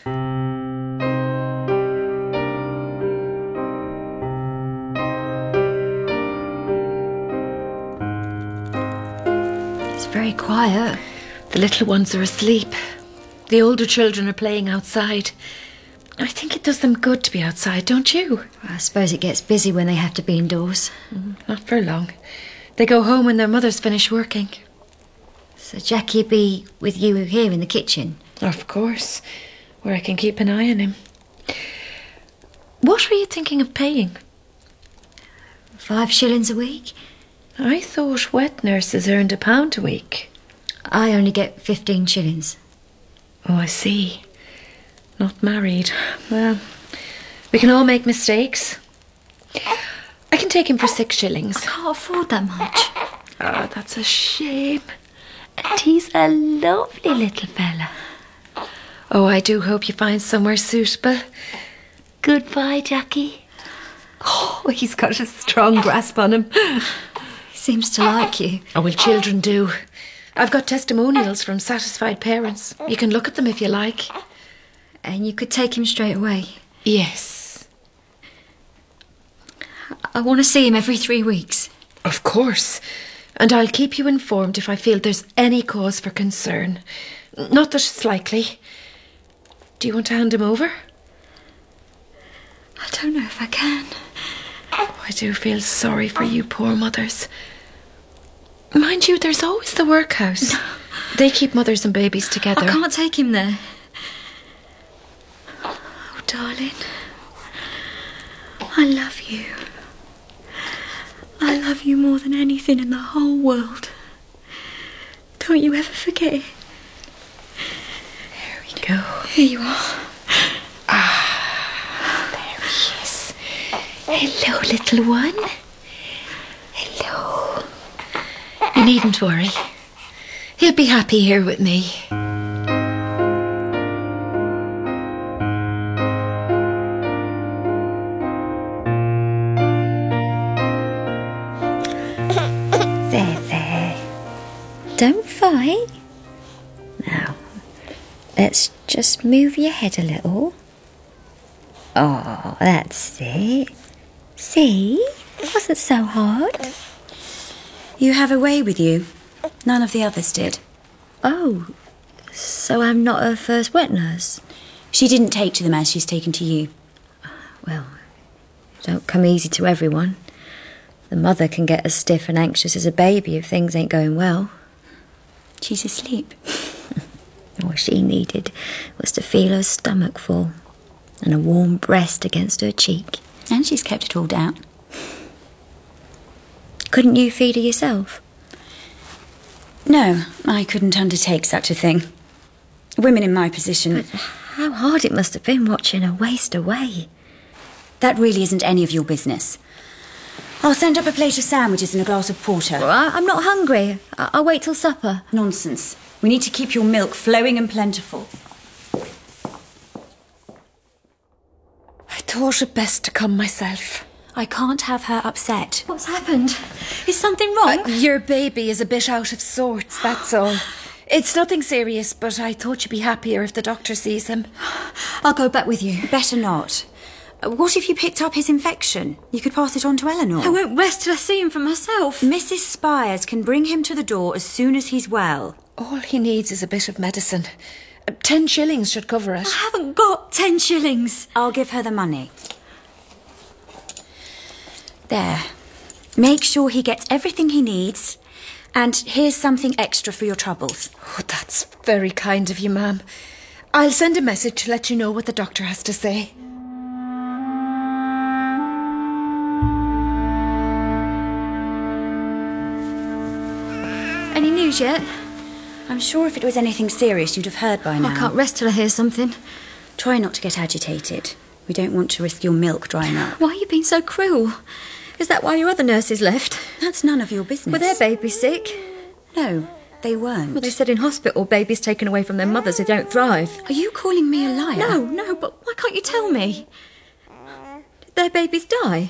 It's very quiet.
The little ones are asleep. The older children are playing outside. I think it does them good to be outside, don't you?
I suppose it gets busy when they have to be indoors.
Mm, not for long. They go home when their mothers finish working.
So Jackie'd be with you here in the kitchen?
Of course, where I can keep an eye on him. What were you thinking of paying?
Five shillings a week?
I thought wet nurses earned a pound a week.
I only get fifteen shillings.
Oh, I see. Not married. Well, we can all make mistakes. I can take him for six shillings.
I can't afford that much.
Oh, that's a shame. And he's a lovely little fella. Oh, I do hope you find somewhere suitable. Goodbye, Jackie. Oh, he's got a strong grasp on him.
He seems to like you.
Oh, well, children do. I've got testimonials from satisfied parents. You can look at them if you like.
And you could take him straight away?
Yes.
I want to see him every three weeks.
Of course. And I'll keep you informed if I feel there's any cause for concern. Not that it's likely. Do you want to hand him over?
I don't know if I can.
Oh, I do feel sorry for you poor mothers. Mind you, there's always the workhouse.
No.
They keep mothers and babies together.
I can't take him there. Oh, darling. I love you. I love you more than anything in the whole world. Don't you ever forget it.
There we go.
Here you are.
Ah, there he is. Hello, little one. Hello. You needn't worry. He'll be happy here with me.
There, there. Don't fight. Now, let's just move your head a little. Oh, that's it. See? It wasn't so hard.
You have a way with you. None of the others did.
Oh, so I'm not her first wet nurse?
She didn't take to them as she's taken to you.
Well, it don't come easy to everyone. The mother can get as stiff and anxious as a baby if things ain't going well.
She's asleep.
What she needed was to feel her stomach full and a warm breast against her cheek.
And she's kept it all down.
Couldn't you feed her yourself?
No, I couldn't undertake such a thing. Women in my position...
But how hard it must have been watching her waste away.
That really isn't any of your business. I'll send up a plate of sandwiches and a glass of porter.
Well, I, I'm not hungry. I, I'll wait till supper.
Nonsense. We need to keep your milk flowing and plentiful.
I thought it best to come myself.
I can't have her upset.
What's happened? Is something wrong?
Uh, your baby is a bit out of sorts, that's all. It's nothing serious, but I thought you'd be happier if the doctor sees him.
I'll go back with you.
Better not. Uh, what if you picked up his infection? You could pass it on to Eleanor.
I won't rest till I see him for myself.
Missus Spires can bring him to the door as soon as he's well.
All he needs is a bit of medicine. Uh, ten shillings should cover it.
I haven't got ten shillings.
I'll give her the money. There. Make sure he gets everything he needs. And here's something extra for your troubles.
Oh, that's very kind of you, ma'am. I'll send a message to let you know what the doctor has to say.
Any news yet?
I'm sure if it was anything serious, you'd have heard by now.
I can't rest till I hear something.
Try not to get agitated. We don't want to risk your milk drying up.
Why are you being so cruel? Is that why your other nurses left?
That's none of your business.
Were their babies sick?
No, they weren't.
Well, they said in hospital babies taken away from their mothers who don't thrive.
Are you calling me a liar?
No, no, but why can't you tell me? Did their babies die?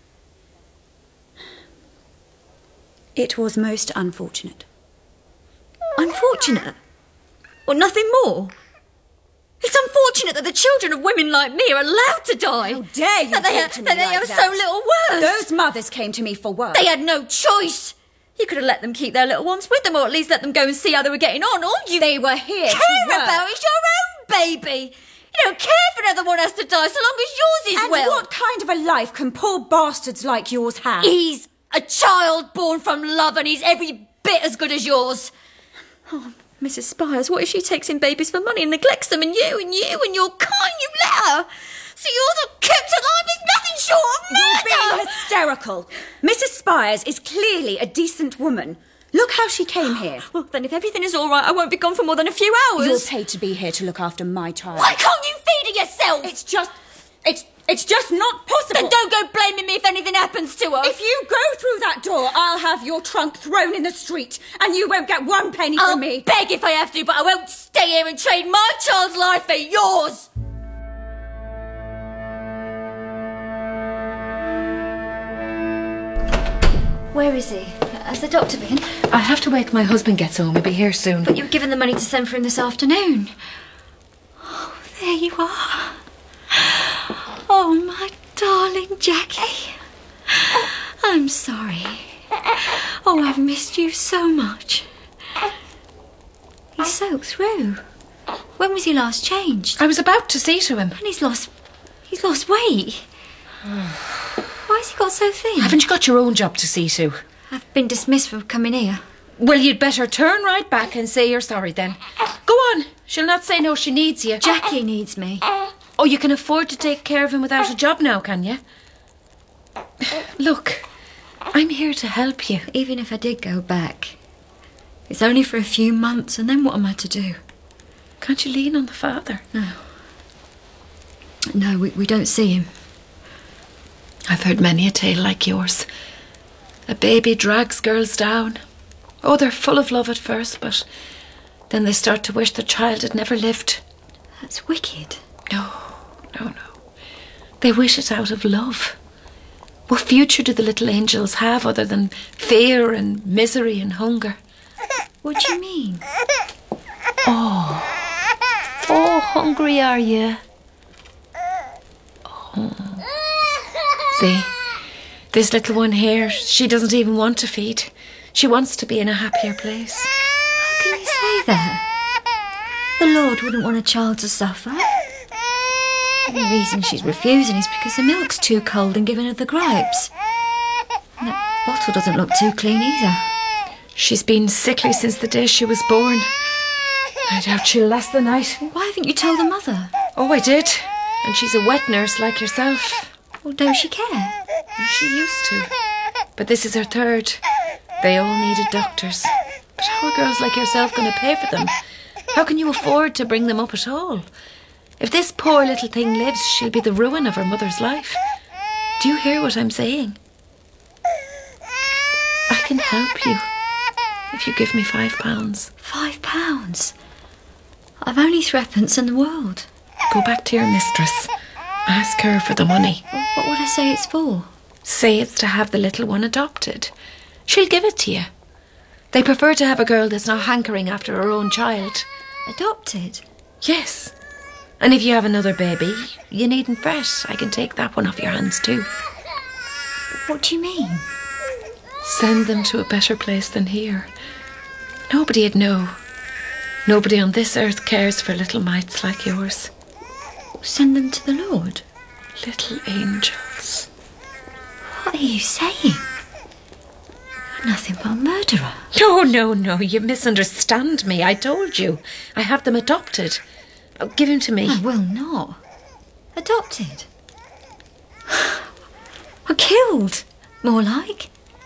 It was most unfortunate.
Unfortunate? Or nothing more? It's unfortunate that the children of women like me are allowed to die.
How dare you
that they,
talk to me
that they
like
have
that.
so little worth.
Those mothers came to me for work.
They had no choice. You could have let them keep their little ones with them, or at least let them go and see how they were getting on. All you
They were here
care
to work.
about is your own baby. You don't care if another one has to die so long as yours is
and
well.
what kind of a life can poor bastards like yours have?
He's a child born from love, and he's every bit as good as yours. Oh, Missus Spires, what if she takes in babies for money and neglects them, and you and you and your kind, you let her? So yours are kept alive is nothing short of murder!
You're being hysterical. Missus Spires is clearly a decent woman. Look how she came here.
Well, then if everything is all right, I won't be gone for more than a few hours.
You're paid to be here to look after my child.
Why can't you feed her yourself?
It's just... It's... It's just not possible.
Then don't go blaming me if anything happens to her.
If you go through that door, I'll have your trunk thrown in the street, and you won't get one penny
I'll
from me.
beg if I have to, but I won't stay here and trade my child's life for yours. Where is he? Has the doctor been?
I'll have to wait till my husband gets home. He'll be here soon.
But you were given the money to send for him this afternoon. Oh, there you are. Oh, my darling Jackie. I'm sorry. Oh, I've missed you so much. He's soaked through. When was he last changed?
I was about to see to him.
And he's lost... He's lost weight. Why has he got so thin?
Haven't you got your own job to see to?
I've been dismissed for coming here.
Well, you'd better turn right back and say you're sorry then. Go on. She'll not say no, she needs you.
Jackie needs me.
Oh, you can afford to take care of him without a job now, can you? Look, I'm here to help you.
Even if I did go back, it's only for a few months, and then what am I to do?
Can't you lean on the father?
No. No, we, we don't see him.
I've heard many a tale like yours. A baby drags girls down. Oh, they're full of love at first, but then they start to wish their child had never lived.
That's wicked.
No, no, no. They wish it out of love. What future do the little angels have other than fear and misery and hunger?
What do you mean?
Oh. Oh, hungry are you? Oh. See, this little one here, she doesn't even want to feed. She wants to be in a happier place.
How can you say that? The Lord wouldn't want a child to suffer. And the reason she's refusing is because the milk's too cold and giving her the gripes. And that bottle doesn't look too clean either.
She's been sickly since the day she was born. I doubt she'll last the night.
Why haven't you told the mother?
Oh, I did. And she's a wet nurse like yourself.
Well, don't she care?
She used to. But this is her third. They all needed doctors. But how are girls like yourself going to pay for them? How can you afford to bring them up at all? If this poor little thing lives, she'll be the ruin of her mother's life. Do you hear what I'm saying? I can help you if you give me five pounds.
Five pounds? I've only threepence in the world.
Go back to your mistress. Ask her for the money.
Well, what would I say it's for?
Say it's to have the little one adopted. She'll give it to you. They prefer to have a girl that's not hankering after her own child.
Adopted?
Yes. And if you have another baby, you needn't fret. I can take that one off your hands too.
What do you mean?
Send them to a better place than here. Nobody'd know. Nobody on this earth cares for little mites like yours.
Send them to the Lord?
Little angels.
What are you saying? You're nothing but a murderer.
No, no, no. You misunderstand me. I told you. I have them adopted. Oh, give him to me.
I will not. Adopted? Or killed, more like.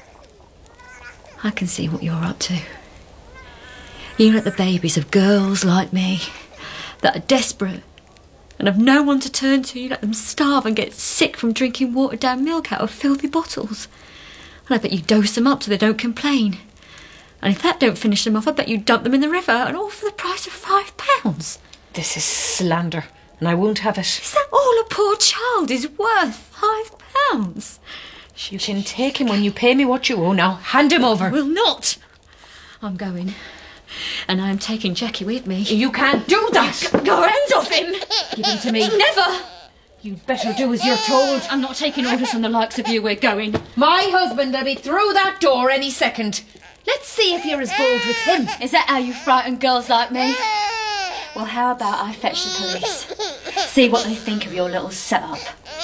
I can see what you're up to. You let the babies of girls like me that are desperate and have no one to turn to, you let them starve and get sick from drinking watered down milk out of filthy bottles. And I bet you dose them up so they don't complain. And if that don't finish them off, I bet you dump them in the river, and all for the price of five pounds.
This is slander, and I won't have it.
Is that all a poor child is worth? Five pounds?
You can take him when you pay me what you owe. Now, hand him over.
I will not. I'm going. And I am taking Jackie with me.
You can't do that.
Your hands off him.
Give him to me.
Never.
You'd better do as you're told.
I'm not taking orders from the likes of you. We're going.
My husband will be through that door any second. Let's see if you're as bold with him.
Is that how you frighten girls like me? Well, how about I fetch the police? See what they think of your little set-up.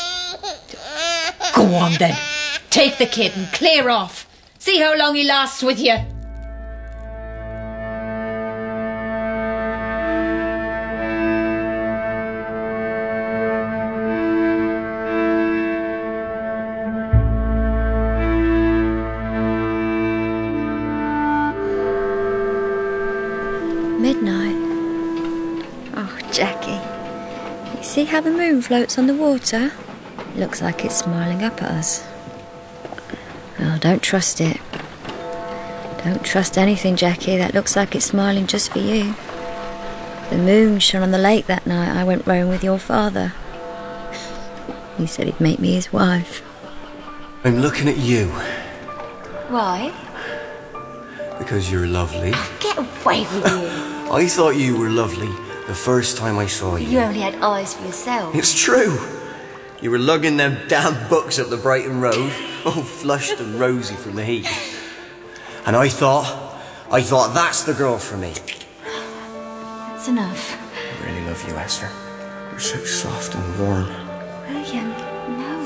Go on, then. Take the kid and clear off. See how long he lasts with you.
Midnight. Oh, Jackie. You see how the moon floats on the water? Looks like it's smiling up at us. Oh, don't trust it. Don't trust anything, Jackie, that looks like it's smiling just for you. The moon shone on the lake that night I went rowing with your father. He said he'd make me his wife.
I'm looking at you
Why?
because you're lovely.
Get away with you.
I thought you were lovely the first time I saw you.
You only had eyes for yourself.
It's true. You were lugging them damn books up the Brighton Road, all flushed and rosy from the heat. And I thought, I thought that's the girl for me.
That's enough.
I really love you, Esther. You're so soft and warm.
William, no.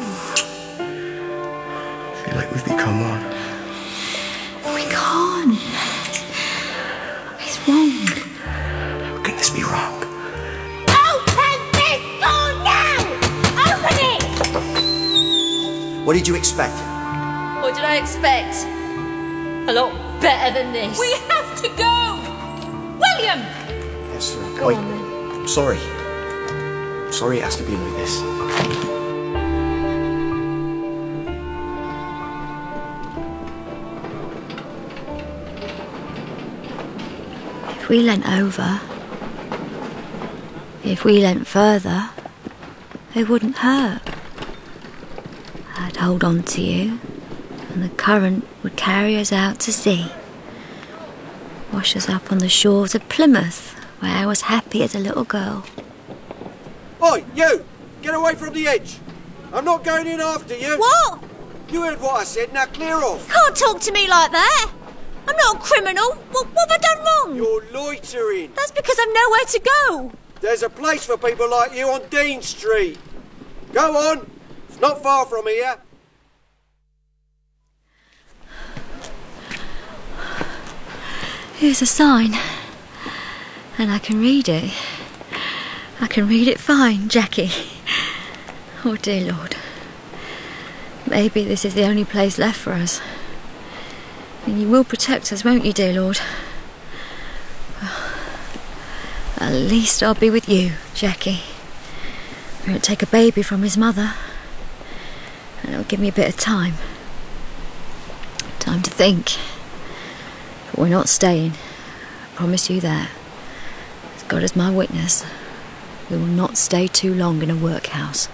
I feel like we've become one.
We can't. It's wrong.
How can this be wrong?
Open this door now! Open it!
What did you expect?
What did I expect? A lot better than this.
We have to go! William!
Esther,
Go
I,
on then.
I'm sorry. I'm sorry it has to be like this.
If we leant over, if we leant further, it wouldn't hurt. I'd hold on to you, and the current would carry us out to sea. Wash us up on the shores of Plymouth, where I was happy as a little girl.
Oi, you! Get away from the edge! I'm not going in after you.
What?
You heard what I said, now clear off.
Can't talk to me like that. I'm not a criminal. What, what have I done wrong?
You're loitering.
That's because I've nowhere to go.
There's a place for people like you on Dean Street. Go on. It's not far from here.
Here's a sign. And I can read it. I can read it fine, Jackie. Oh, dear Lord. Maybe this is the only place left for us. And you will protect us, won't you, dear Lord? Well, at least I'll be with you, Jackie. I won't take a baby from his mother. And it'll give me a bit of time. Time to think. But we're not staying. I promise you that. As God is my witness, we will not stay too long in a workhouse.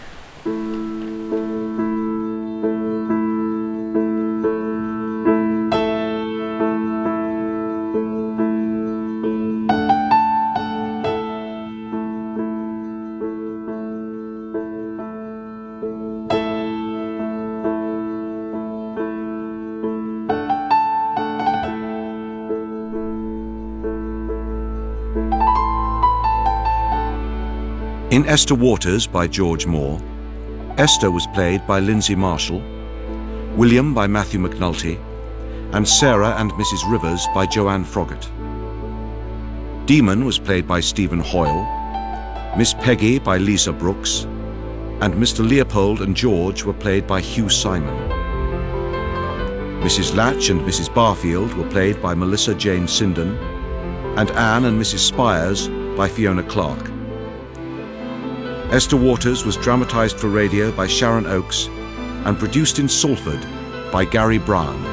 In Esther Waters by George Moore, Esther was played by Lindsay Marshall, William by Matthew McNulty, and Sarah and Missus Rivers by Joanne Froggatt. Demon was played by Stephen Hoyle, Miss Peggy by Lisa Brooks, and Mister Leopold and George were played by Hugh Simon. Missus Latch and Missus Barfield were played by Melissa Jane Sinden, and Anne and Missus Spires by Fiona Clark. Esther Waters was dramatised for radio by Sharon Oakes and produced in Salford by Gary Brown.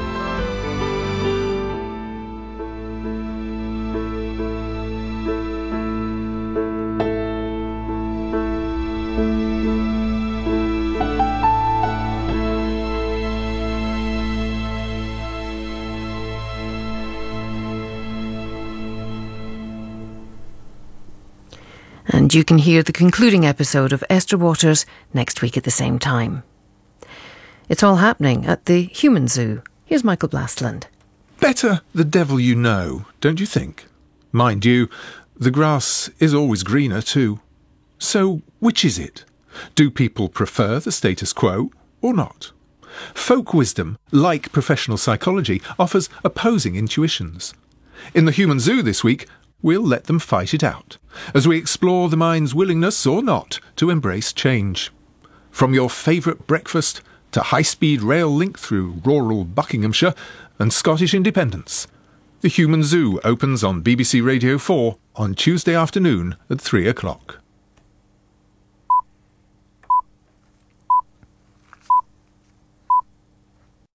And you can hear the concluding episode of Esther Waters next week at the same time. It's all happening at the Human Zoo. Here's Michael Blastland.
Better the devil you know, don't you think? Mind you, the grass is always greener too. So which is it? Do people prefer the status quo or not? Folk wisdom, like professional psychology, offers opposing intuitions. In the Human Zoo this week, we'll let them fight it out, as we explore the mind's willingness or not to embrace change. From your favourite breakfast to high-speed rail link through rural Buckinghamshire and Scottish independence, the Human Zoo opens on B B C Radio four on Tuesday afternoon at three o'clock.